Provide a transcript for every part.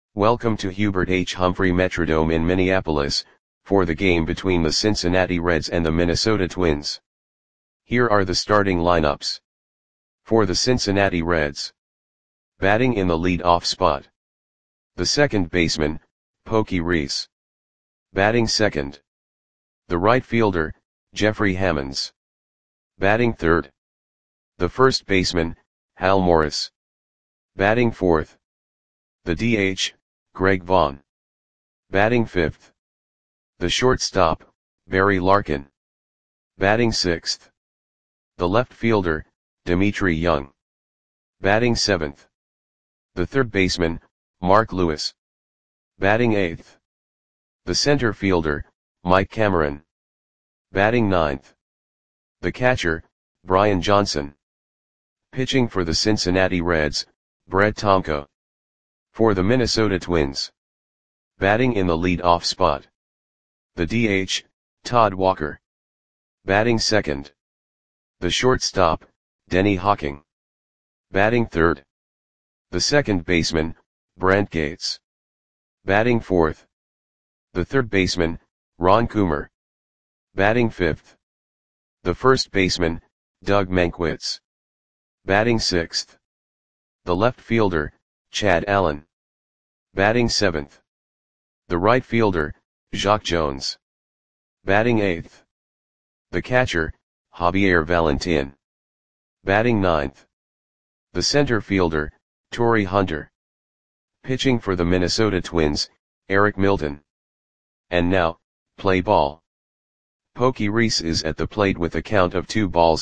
Welcome to Hubert H. Humphrey Metrodome in Minneapolis, for the game between the Cincinnati Reds and the Minnesota Twins. Here are the starting lineups. For the Cincinnati Reds. Batting in the lead-off spot. The second baseman, Pokey Reese. Batting second. The right fielder, Jeffrey Hammonds. Batting third. The first baseman, Hal Morris. Batting fourth. The DH, Greg Vaughn. Batting fifth. The shortstop, Barry Larkin. Batting sixth. The left fielder, Dmitri Young. Batting seventh. The third baseman, Mark Lewis. Batting eighth. The center fielder, Mike Cameron. Batting ninth. The catcher, Brian Johnson. Pitching for the Cincinnati Reds, Brett Tomko. For the Minnesota Twins. Batting in the lead-off spot. The DH, Todd Walker. Batting second. The shortstop, Denny Hawking. Batting third. The second baseman, Brent Gates. Batting fourth. The third baseman, Ron Coomer. Batting fifth. The first baseman, Doug Mankiewicz. Batting sixth. The left fielder, Chad Allen. Batting seventh. The right fielder, Jacque Jones. Batting eighth. The catcher, Javier Valentin. Batting ninth. The center fielder, Torii Hunter. Pitching for the Minnesota Twins, Eric Milton. And now, play ball. Pokey Reese is at the plate with a count of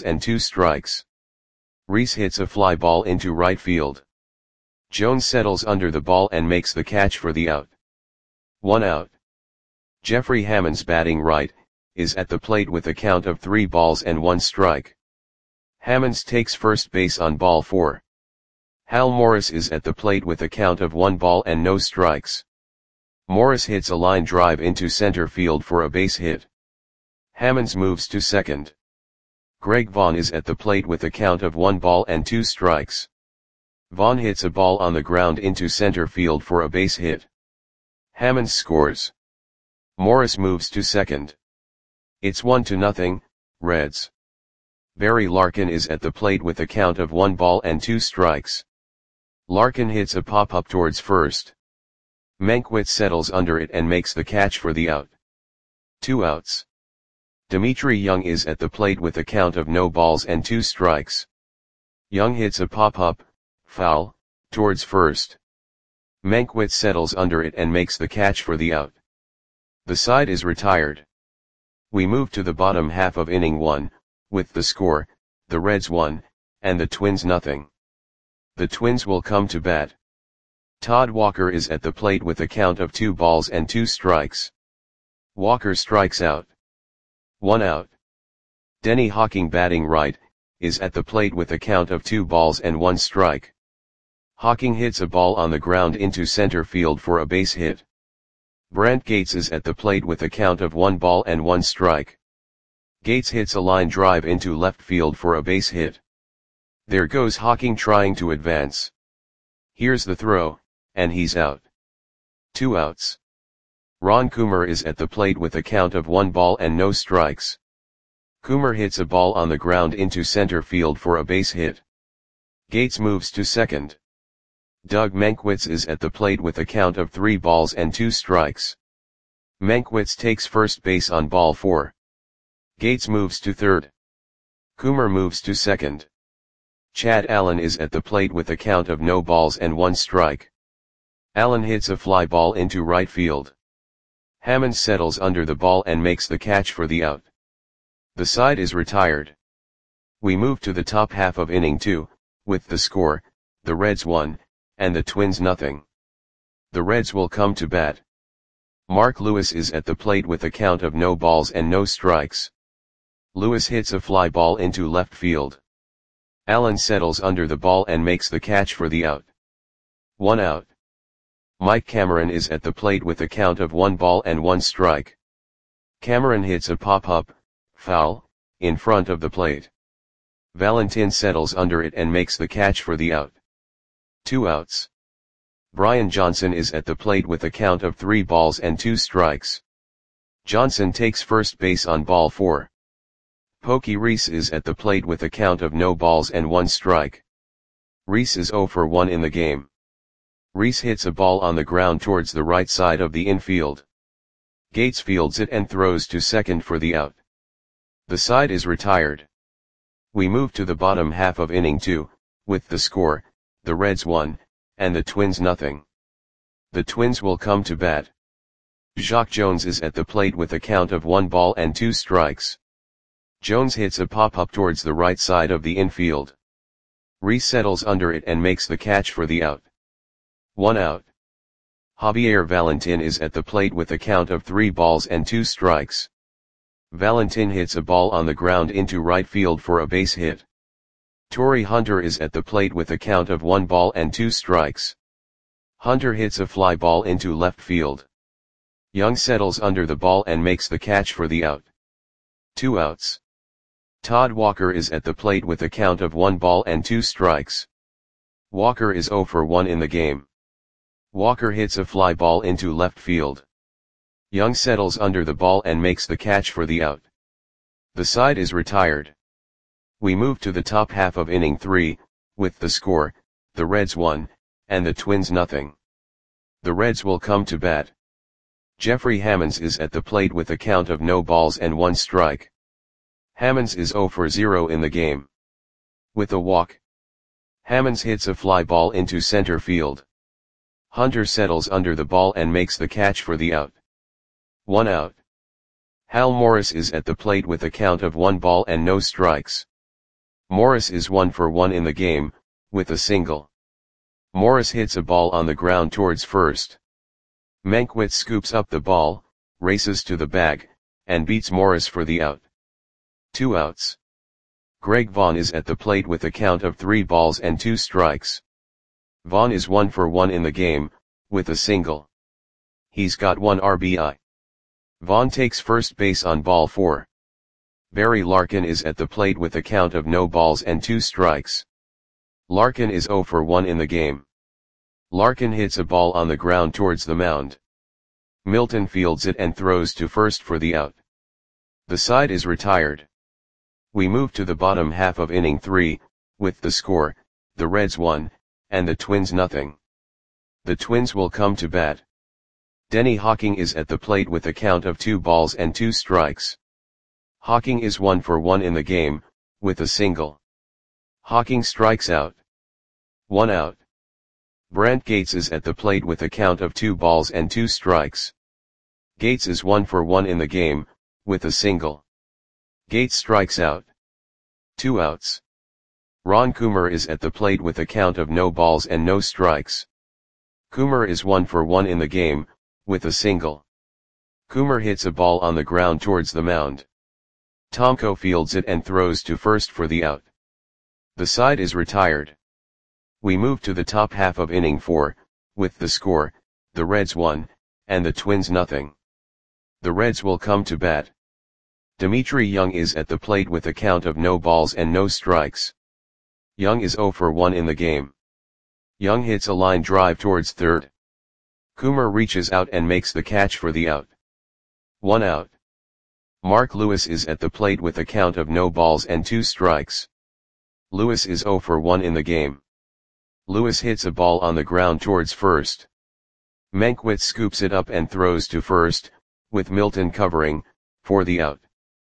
2-2. Reese hits a fly ball into right field. Jones settles under the ball and makes the catch for the out. 1 out. Jeffrey Hammonds, batting right, is at the plate with a count of 3-1. Hammonds takes first base on ball 4. Hal Morris is at the plate with a count of 1-0. Morris hits a line drive into center field for a base hit. Hammonds moves to second. Greg Vaughn is at the plate with a count of 1-2. Vaughn hits a ball on the ground into center field for a base hit. Hammonds scores. Morris moves to second. It's 1-0, Reds. Barry Larkin is at the plate with a count of 1-2. Larkin hits a pop-up towards first. Mankiewicz settles under it and makes the catch for the out. 2 outs. Dmitri Young is at the plate with a count of 0-2. Young hits a pop-up, foul, towards first. Mankiewicz settles under it and makes the catch for the out. The side is retired. We move to the bottom half of inning 1, with the score, the Reds 1, and the Twins 0. The Twins will come to bat. Todd Walker is at the plate with a count of 2-2. Walker strikes out. 1 out. Denny Hawking, batting right, is at the plate with a count of 2-1. Hawking hits a ball on the ground into center field for a base hit. Brent Gates is at the plate with a count of 1-1. Gates hits a line drive into left field for a base hit. There goes Hawking trying to advance. Here's the throw, and he's out. 2 outs. Ron Coomer is at the plate with a count of 1-0. Coomer hits a ball on the ground into center field for a base hit. Gates moves to second. Doug Mankiewicz is at the plate with a count of 3-2. Mankiewicz takes first base on ball 4. Gates moves to third. Coomer moves to second. Chad Allen is at the plate with a count of 0-1. Allen hits a fly ball into right field. Hammonds settles under the ball and makes the catch for the out. The side is retired. We move to the top half of inning 2, with the score, the Reds 1, and the Twins 0. The Reds will come to bat. Mark Lewis is at the plate with a count of 0-0. Lewis hits a fly ball into left field. Allen settles under the ball and makes the catch for the out. 1 out. Mike Cameron is at the plate with a count of 1-1. Cameron hits a pop-up, foul, in front of the plate. Valentin settles under it and makes the catch for the out. 2 outs. Brian Johnson is at the plate with a count of 3 balls and 2 strikes. Johnson takes first base on ball 4. Pokey Reese is at the plate with a count of no balls and 1 strike. Reese is 0 for 1 in the game. Reese hits a ball on the ground towards the right side of the infield. Gates fields it and throws to second for the out. The side is retired. We move to the bottom half of inning 2, with the score, the Reds 1, and the Twins nothing. The Twins will come to bat. Jacque Jones is at the plate with a count of 1 ball and 2 strikes. Jones hits a pop-up towards the right side of the infield. Reese settles under it and makes the catch for the out. 1 out. Javier Valentin is at the plate with a count of 3 balls and 2 strikes. Valentin hits a ball on the ground into right field for a base hit. Torii Hunter is at the plate with a count of 1 ball and 2 strikes. Hunter hits a fly ball into left field. Young settles under the ball and makes the catch for the out. 2 outs. Todd Walker is at the plate with a count of 1 ball and 2 strikes. Walker is 0 for 1 in the game. Walker hits a fly ball into left field. Young settles under the ball and makes the catch for the out. The side is retired. We move to the top half of inning 3, with the score, the Reds 1, and the Twins nothing. The Reds will come to bat. Jeffrey Hammonds is at the plate with a count of no balls and 1 strike. Hammonds is 0 for 0 in the game. With a walk. Hammonds hits a fly ball into center field. Hunter settles under the ball and makes the catch for the out. 1 out. Hal Morris is at the plate with a count of 1 ball and no strikes. Morris is 1 for 1 in the game, with a single. Morris hits a ball on the ground towards first. Mankiewicz scoops up the ball, races to the bag, and beats Morris for the out. 2 outs. Greg Vaughn is at the plate with a count of 3 balls and 2 strikes. Vaughn is 1 for 1 in the game, with a single. He's got 1 RBI. Vaughn takes first base on ball 4. Barry Larkin is at the plate with a count of no balls and 2 strikes. Larkin is 0 for 1 in the game. Larkin hits a ball on the ground towards the mound. Milton fields it and throws to first for the out. The side is retired. We move to the bottom half of inning 3, with the score, the Reds 1, and the Twins nothing. The Twins will come to bat. Denny Hawking is at the plate with a count of 2 balls and 2 strikes. Hawking is 1 for 1 in the game, with a single. Hawking strikes out. 1 out. Brent Gates is at the plate with a count of 2 balls and 2 strikes. Gates is 1 for 1 in the game, with a single. Gates strikes out. 2 outs. Ron Coomer is at the plate with a count of no balls and no strikes. Coomer is 1 for 1 in the game, with a single. Coomer hits a ball on the ground towards the mound. Tomko fields it and throws to first for the out. The side is retired. We move to the top half of inning 4, with the score, the Reds 1, and the Twins nothing. The Reds will come to bat. Dimitri Young is at the plate with a count of no balls and no strikes. Young is 0 for 1 in the game. Young hits a line drive towards third. Coomer reaches out and makes the catch for the out. 1 out. Mark Lewis is at the plate with a count of no balls and 2 strikes. Lewis is 0 for 1 in the game. Lewis hits a ball on the ground towards first. Mankiewicz scoops it up and throws to first, with Milton covering, for the out.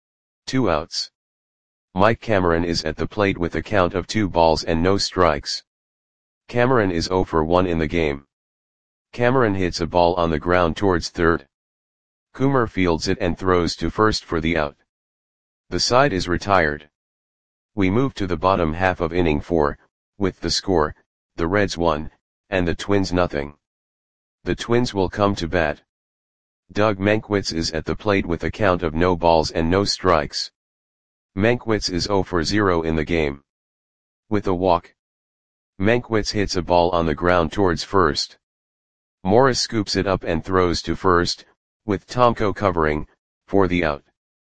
2 outs. Mike Cameron is at the plate with a count of 2 balls and no strikes. Cameron is 0 for 1 in the game. Cameron hits a ball on the ground towards third. Coomer fields it and throws to first for the out. The side is retired. We move to the bottom half of inning 4, with the score, the Reds 1, and the Twins nothing. The Twins will come to bat. Doug Mankiewicz is at the plate with a count of no balls and no strikes. Mankiewicz is 0 for 0 in the game. With a walk. Mankiewicz hits a ball on the ground towards first. Morris scoops it up and throws to first, with Tomko covering, for the out.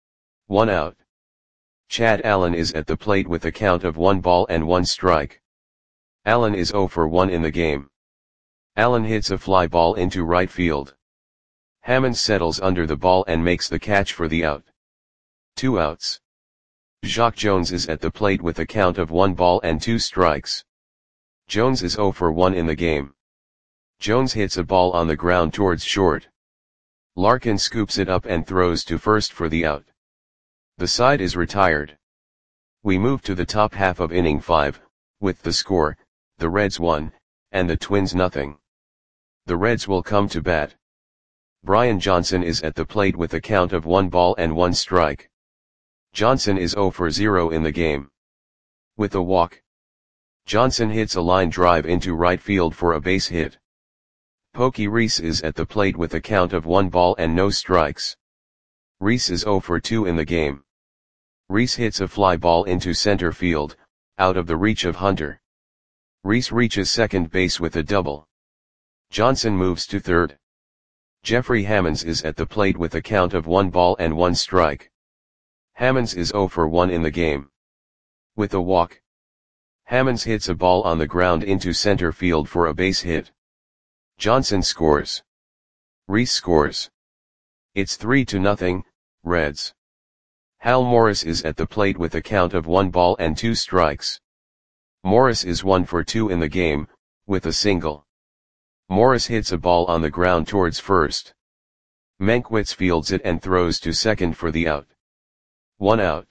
1 out. Chad Allen is at the plate with a count of 1 ball and 1 strike. Allen is 0 for 1 in the game. Allen hits a fly ball into right field. Hammonds settles under the ball and makes the catch for the out. 2 outs. Jacque Jones is at the plate with a count of 1 ball and 2 strikes. Jones is 0 for 1 in the game. Jones hits a ball on the ground towards short. Larkin scoops it up and throws to first for the out. The side is retired. We move to the top half of inning 5, with the score, the Reds 1, and the Twins nothing. The Reds will come to bat. Brian Johnson is at the plate with a count of 1 ball and 1 strike. Johnson is 0 for 0 in the game. With a walk, Johnson hits a line drive into right field for a base hit. Pokey Reese is at the plate with a count of 1 ball and no strikes. Reese is 0 for 2 in the game. Reese hits a fly ball into center field, out of the reach of Hunter. Reese reaches second base with a double. Johnson moves to third. Jeffrey Hammonds is at the plate with a count of 1 ball and 1 strike. Hammonds is 0 for 1 in the game. With a walk, Hammonds hits a ball on the ground into center field for a base hit. Johnson scores. Reese scores. It's 3-0, Reds. Hal Morris is at the plate with a count of 1 ball and 2 strikes. Morris is 1 for 2 in the game, with a single. Morris hits a ball on the ground towards first. Mankiewicz fields it and throws to second for the out. 1 out.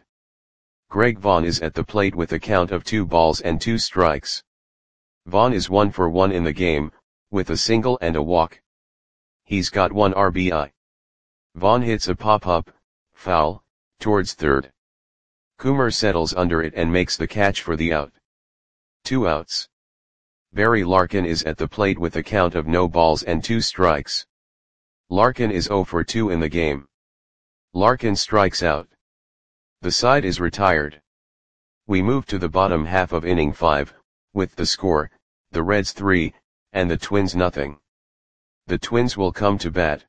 Greg Vaughn is at the plate with a count of 2 balls and 2 strikes. Vaughn is 1 for 1 in the game, with a single and a walk. He's got 1 RBI. Vaughn hits a pop-up, foul, towards third. Coomer settles under it and makes the catch for the out. 2 outs. Barry Larkin is at the plate with a count of no balls and 2 strikes. Larkin is 0 for 2 in the game. Larkin strikes out. The side is retired. We move to the bottom half of inning 5, with the score, the Reds 3, and the Twins nothing. The Twins will come to bat.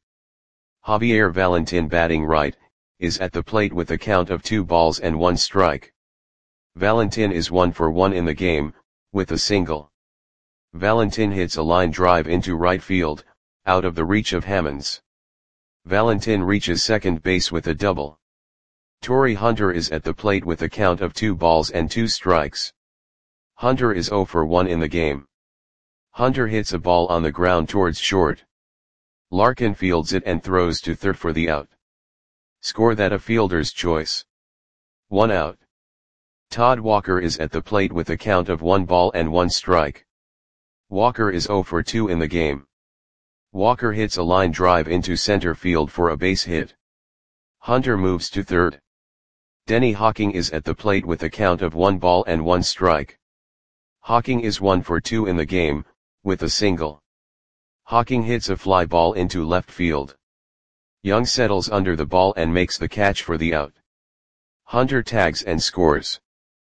Javier Valentin, batting right, is at the plate with a count of 2 balls and 1 strike. Valentin is 1 for 1 in the game, with a single. Valentin hits a line drive into right field, out of the reach of Hammonds. Valentin reaches second base with a double. Torii Hunter is at the plate with a count of 2 balls and 2 strikes. Hunter is 0 for 1 in the game. Hunter hits a ball on the ground towards short. Larkin fields it and throws to third for the out. Score that a fielder's choice. 1 out. Todd Walker is at the plate with a count of 1 ball and 1 strike. Walker is 0 for 2 in the game. Walker hits a line drive into center field for a base hit. Hunter moves to third. Denny Hawking is at the plate with a count of 1 ball and 1 strike. Hawking is 1 for 2 in the game, with a single. Hawking hits a fly ball into left field. Young settles under the ball and makes the catch for the out. Hunter tags and scores.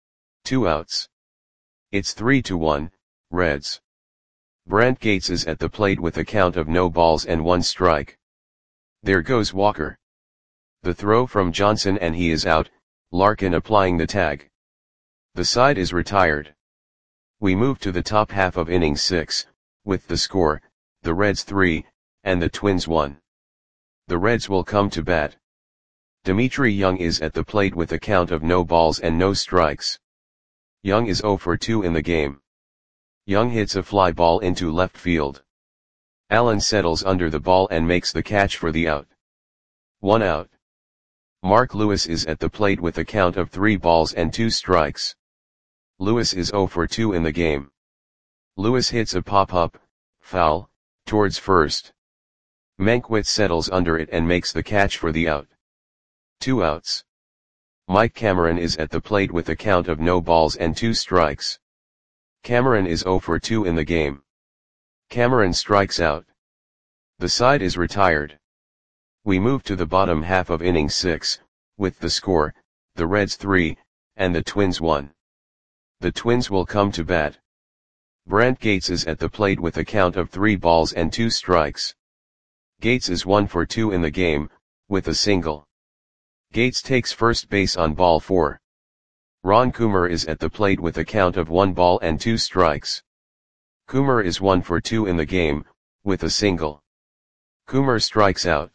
2 outs. It's 3-1, Reds. Brant Gates is at the plate with a count of no balls and 1 strike. There goes Walker. The throw from Johnson and he is out, Larkin applying the tag. The side is retired. We move to the top half of inning 6, with the score, the Reds 3, and the Twins 1. The Reds will come to bat. Dimitri Young is at the plate with a count of no balls and no strikes. Young is 0 for 2 in the game. Young hits a fly ball into left field. Allen settles under the ball and makes the catch for the out. 1 out. Mark Lewis is at the plate with a count of 3 balls and 2 strikes. Lewis is 0 for 2 in the game. Lewis hits a pop-up, foul, towards first. Mankiewicz settles under it and makes the catch for the out. 2 outs. Mike Cameron is at the plate with a count of no balls and 2 strikes. Cameron is 0 for 2 in the game. Cameron strikes out. The side is retired. We move to the bottom half of inning 6, with the score, the Reds 3, and the Twins 1. The Twins will come to bat. Brant Gates is at the plate with a count of 3 balls and 2 strikes. Gates is 1 for 2 in the game, with a single. Gates takes first base on ball 4. Ron Coomer is at the plate with a count of 1 ball and 2 strikes. Coomer is 1 for 2 in the game, with a single. Coomer strikes out.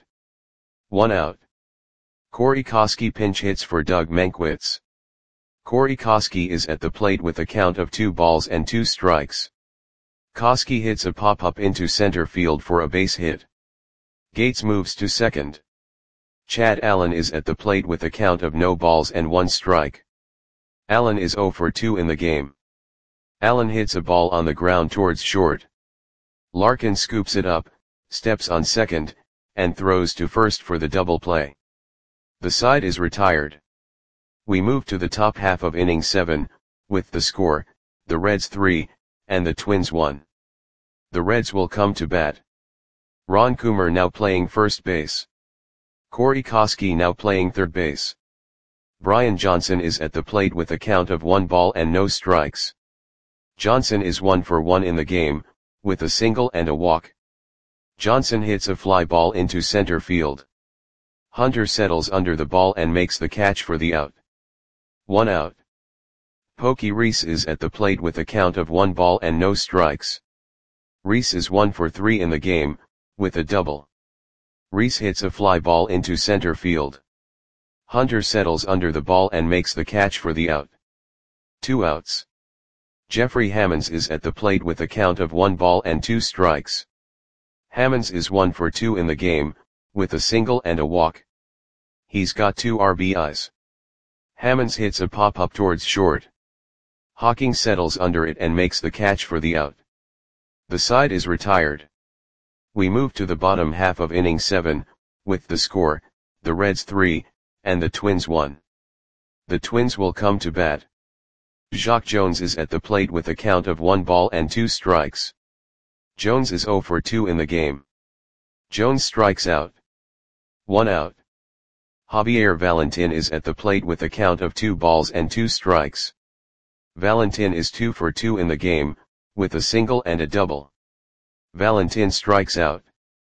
1 out. Corey Koskie pinch hits for Doug Mankiewicz. Corey Koskie is at the plate with a count of 2 balls and 2 strikes. Koskie hits a pop-up into center field for a base hit. Gates moves to second. Chad Allen is at the plate with a count of no balls and 1 strike. Allen is 0 for 2 in the game. Allen hits a ball on the ground towards short. Larkin scoops it up, steps on second, and throws to first for the double play. The side is retired. We move to the top half of inning 7, with the score, the Reds 3, and the Twins 1. The Reds will come to bat. Ron Coomer now playing first base. Corey Koskie now playing third base. Brian Johnson is at the plate with a count of 1 ball and no strikes. Johnson is 1 for 1 in the game, with a single and a walk. Johnson hits a fly ball into center field. Hunter settles under the ball and makes the catch for the out. 1 out. Pokey Reese is at the plate with a count of 1 ball and no strikes. Reese is 1 for 3 in the game, with a double. Reese hits a fly ball into center field. Hunter settles under the ball and makes the catch for the out. 2 outs. Jeffrey Hammonds is at the plate with a count of 1 ball and 2 strikes. Hammonds is 1 for 2 in the game, with a single and a walk. He's got 2 RBIs. Hammonds hits a pop-up towards short. Hawking settles under it and makes the catch for the out. The side is retired. We move to the bottom half of inning 7, with the score, the Reds 3, and the Twins 1. The Twins will come to bat. Jacque Jones is at the plate with a count of 1 ball and 2 strikes. Jones is 0 for 2 in the game. Jones strikes out. 1 out. Javier Valentin is at the plate with a count of 2 balls and 2 strikes. Valentin is 2 for 2 in the game, with a single and a double. Valentin strikes out.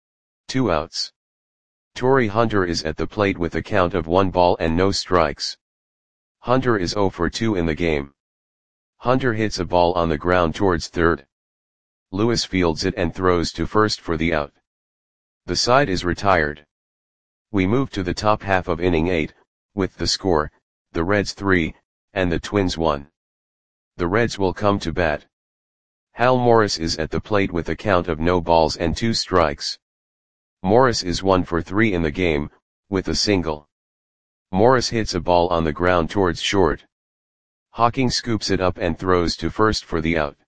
2 outs. Torii Hunter is at the plate with a count of 1 ball and no strikes. Hunter is 0 for 2 in the game. Hunter hits a ball on the ground towards third. Lewis fields it and throws to first for the out. The side is retired. We move to the top half of inning 8, with the score, the Reds 3, and the Twins 1. The Reds will come to bat. Hal Morris is at the plate with a count of no balls and 2 strikes. Morris is 1 for 3 in the game, with a single. Morris hits a ball on the ground towards short. Hawking scoops it up and throws to first for the out.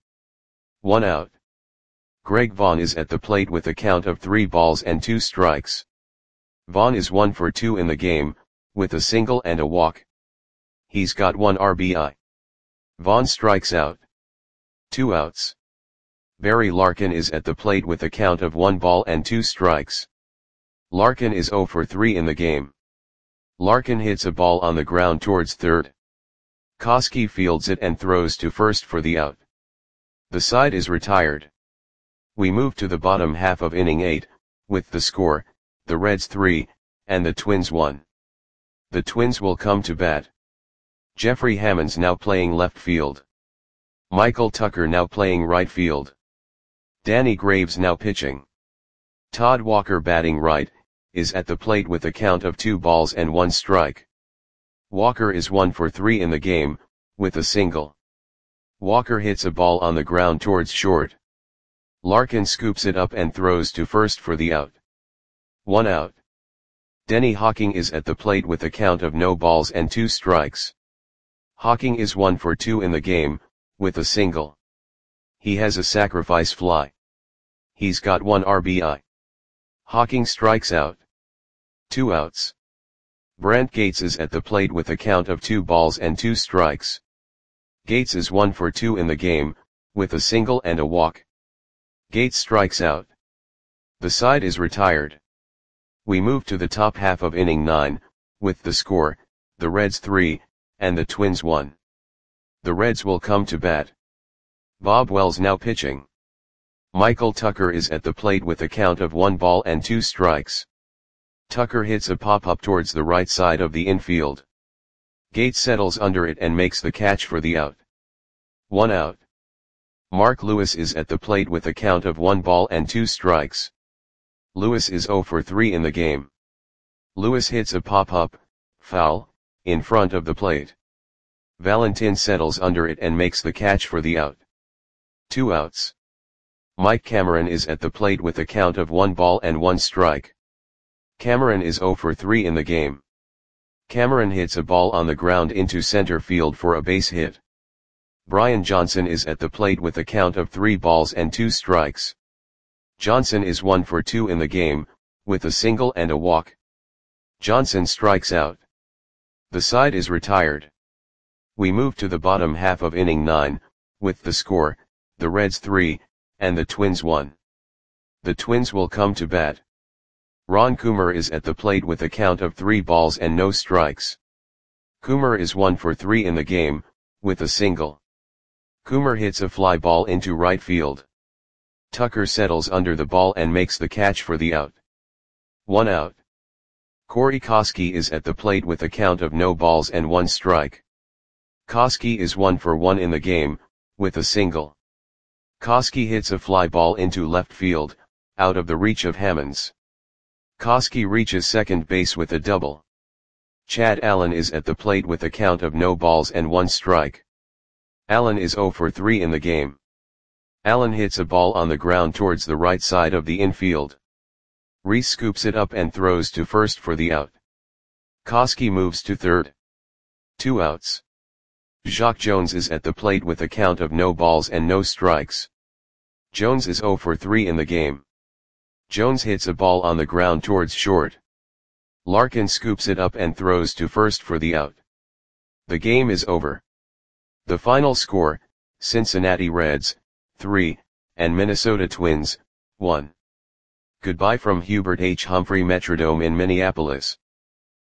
1 out. Greg Vaughn is at the plate with a count of 3 balls and 2 strikes. Vaughn is 1 for 2 in the game, with a single and a walk. He's got 1 RBI. Vaughn strikes out. 2 outs. Barry Larkin is at the plate with a count of 1 ball and 2 strikes. Larkin is 0 for 3 in the game. Larkin hits a ball on the ground towards third. Koskie fields it and throws to first for the out. The side is retired. We move to the bottom half of inning 8, with the score, the Reds 3, and the Twins 1. The Twins will come to bat. Jeffrey Hammonds now playing left field. Michael Tucker now playing right field. Danny Graves now pitching. Todd Walker batting right, is at the plate with a count of 2 balls and 1 strike. Walker is 1 for 3 in the game, with a single. Walker hits a ball on the ground towards short. Larkin scoops it up and throws to first for the out. 1 out. Denny Hawking is at the plate with a count of no balls and 2 strikes. Hawking is 1 for 2 in the game, with a single. He has a sacrifice fly. He's got 1 RBI. Hawking strikes out. 2 outs. Brant Gates is at the plate with a count of 2 balls and 2 strikes. Gates is 1 for 2 in the game, with a single and a walk. Gates strikes out. The side is retired. We move to the top half of inning 9, with the score, the Reds 3, and the Twins 1. The Reds will come to bat. Bob Wells now pitching. Michael Tucker is at the plate with a count of 1 ball and 2 strikes. Tucker hits a pop-up towards the right side of the infield. Gates settles under it and makes the catch for the out. 1 out. Mark Lewis is at the plate with a count of 1 ball and 2 strikes. Lewis is 0 for 3 in the game. Lewis hits a pop-up, foul, in front of the plate. Valentin settles under it and makes the catch for the out. 2 outs. Mike Cameron is at the plate with a count of 1 ball and 1 strike. Cameron is 0 for 3 in the game. Cameron hits a ball on the ground into center field for a base hit. Brian Johnson is at the plate with a count of 3 balls and 2 strikes. Johnson is 1 for 2 in the game, with a single and a walk. Johnson strikes out. The side is retired. We move to the bottom half of inning 9, with the score, the Reds 3, and the Twins 1. The Twins will come to bat. Ron Coomer is at the plate with a count of 3 balls and no strikes. Coomer is 1 for 3 in the game, with a single. Coomer hits a fly ball into right field. Tucker settles under the ball and makes the catch for the out. 1 out. Corey Koskie is at the plate with a count of no balls and 1 strike. Koskie is 1 for 1 in the game, with a single. Koskie hits a fly ball into left field, out of the reach of Hammonds. Koskie reaches second base with a double. Chad Allen is at the plate with a count of no balls and 1 strike. Allen is 0 for 3 in the game. Allen hits a ball on the ground towards the right side of the infield. Reese scoops it up and throws to first for the out. Koskie moves to third. 2 outs. Jacque Jones is at the plate with a count of no balls and no strikes. Jones is 0 for 3 in the game. Jones hits a ball on the ground towards short. Larkin scoops it up and throws to first for the out. The game is over. The final score, Cincinnati Reds, 3, and Minnesota Twins, 1. Goodbye from Hubert H. Humphrey Metrodome in Minneapolis.